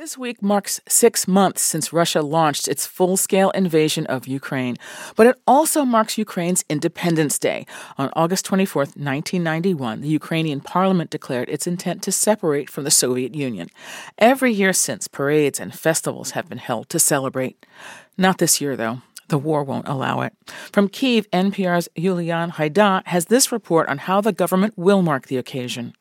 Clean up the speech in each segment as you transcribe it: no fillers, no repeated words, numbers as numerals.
This week marks 6 months since Russia launched its full-scale invasion of Ukraine, but it also marks Ukraine's Independence Day. On August 24th, 1991, the Ukrainian parliament declared its intent to separate from the Soviet Union. Every year since, parades and festivals have been held to celebrate. Not this year, though. The war won't allow it. From Kyiv, NPR's Yulian Haida has this report on how the government will mark the occasion.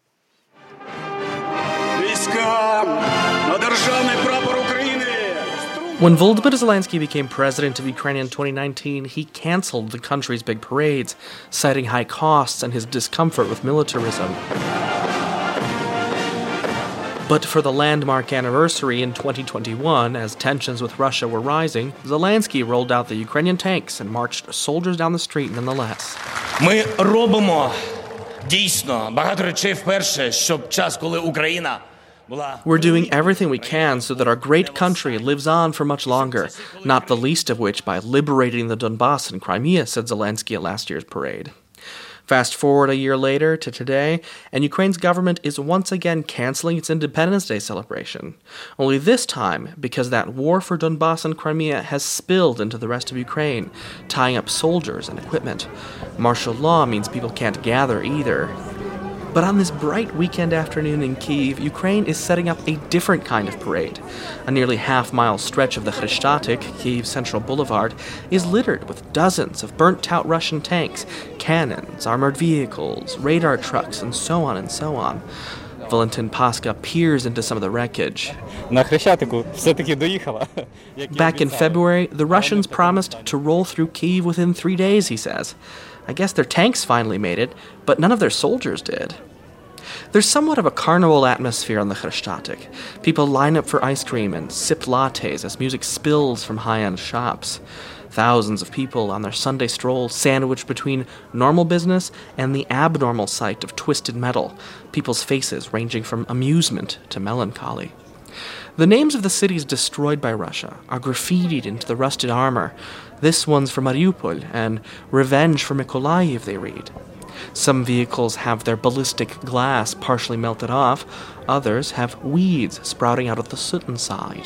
When Volodymyr Zelensky became president of Ukraine in 2019, he canceled the country's big parades, citing high costs and his discomfort with militarism. But for the landmark anniversary in 2021, as tensions with Russia were rising, Zelensky rolled out the Ukrainian tanks and marched soldiers down the street nonetheless. Ми робимо дійсно багато речей вперше, щоб час, коли Україна We're doing everything we can so that our great country lives on for much longer, not the least of which by liberating the Donbass and Crimea, said Zelensky at last year's parade. Fast forward a year later to today, and Ukraine's government is once again canceling its Independence Day celebration. Only this time because that war for Donbass and Crimea has spilled into the rest of Ukraine, tying up soldiers and equipment. Martial law means people can't gather either. But on this bright weekend afternoon in Kyiv, Ukraine is setting up a different kind of parade. A nearly half-mile stretch of the Khreshchatyk, Kyiv's central boulevard, is littered with dozens of burnt-out Russian tanks, cannons, armored vehicles, radar trucks, and so on and so on. Valentin Paska peers into some of the wreckage. Back in February, the Russians promised to roll through Kyiv within 3 days, he says. I guess their tanks finally made it, but none of their soldiers did. There's somewhat of a carnival atmosphere on the Khreshchatyk. People line up for ice cream and sip lattes as music spills from high-end shops. Thousands of people on their Sunday stroll sandwiched between normal business and the abnormal sight of twisted metal, people's faces ranging from amusement to melancholy. The names of the cities destroyed by Russia are graffitied into the rusted armor. This one's for Mariupol, and Revenge for Mykolaiv, they read. Some vehicles have their ballistic glass partially melted off. Others have weeds sprouting out of the soot inside.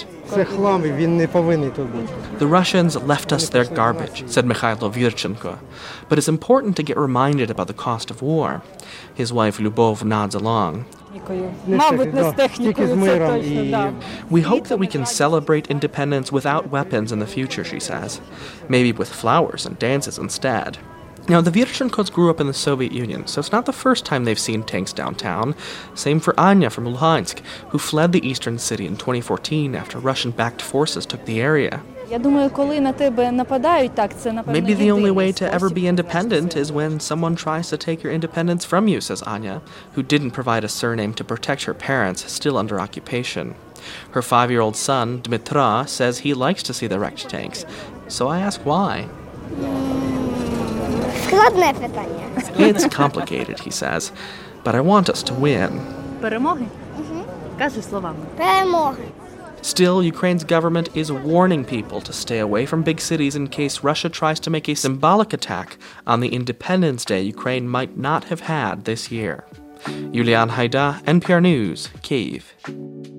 The Russians left us their garbage, said Mikhailo Virchenko. But it's important to get reminded about the cost of war. His wife Lyubov nods along. We hope that we can celebrate independence without weapons in the future, she says. Maybe with flowers and dances instead. Now, the Virchenkos grew up in the Soviet Union, so it's not the first time they've seen tanks downtown. Same for Anya from Luhansk, who fled the eastern city in 2014 after Russian-backed forces took the area. Maybe the only way to ever be independent is when someone tries to take your independence from you, says Anya, who didn't provide a surname to protect her parents, still under occupation. Her 5-year-old son, Dmitra, says he likes to see the wrecked tanks. So I ask why. It's complicated, he says, but I want us to win. Still, Ukraine's government is warning people to stay away from big cities in case Russia tries to make a symbolic attack on the Independence Day Ukraine might not have had this year. Yulian Haida, NPR News, Kyiv.